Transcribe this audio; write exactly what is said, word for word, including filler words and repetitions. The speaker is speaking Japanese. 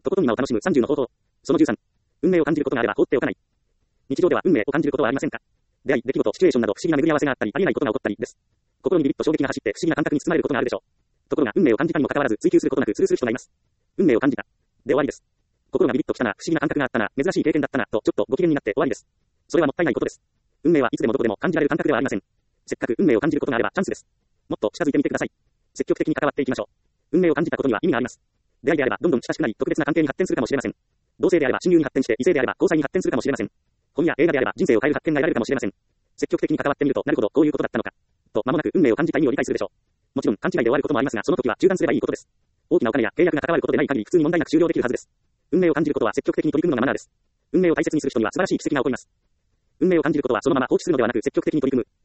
とことん今を楽しむさんじゅうの方法。そのじゅうさん。運命を感じることがあれば放っておかない。日常では運命を感じることはありませんか？出会い、出来事、シチュエーションなど不思議な巡り合わせがあったり、ありえないことが起こったりです。心にビビッと衝撃が走って不思議な感覚に包まれることがあるでしょう。ところが運命を感じたにもかかわらず追求することなくスルーする人がいます。運命を感じた。で終わりです。心がビビッときたな、不思議な感覚があったな、珍しい経験だったな、とちょっとご機嫌になって終わりです。それはもったいないことです。運命はいつでもどこでも感じられる感覚ではありません。せっかく運命を感じることがあればチャンスです。もっと近づいてみてください。積極的に関わっていきましょう。運命を感じたことには意味があります。出会いであればどんどん親しくなり特別な関係に発展するかもしれません。同性であれば親友に発展して異性であれば交際に発展するかもしれません。本や映画であれば人生を変える発見が得られるかもしれません。積極的に関わってみるとなるほどこういうことだったのか。と間もなく運命を感じた意味を理解するでしょう。もちろん勘違いで終わることもありますがその時は中断すればいいことです。大きなお金や契約が関わることでない限り普通に問題なく終了できるはずです。運命を感じることは積極的に取り組むのがマナーです。運命を大切にする人には素晴らしい奇跡が起こります。運命を感じることはそのまま放棄するのではなく積極的に取り組む。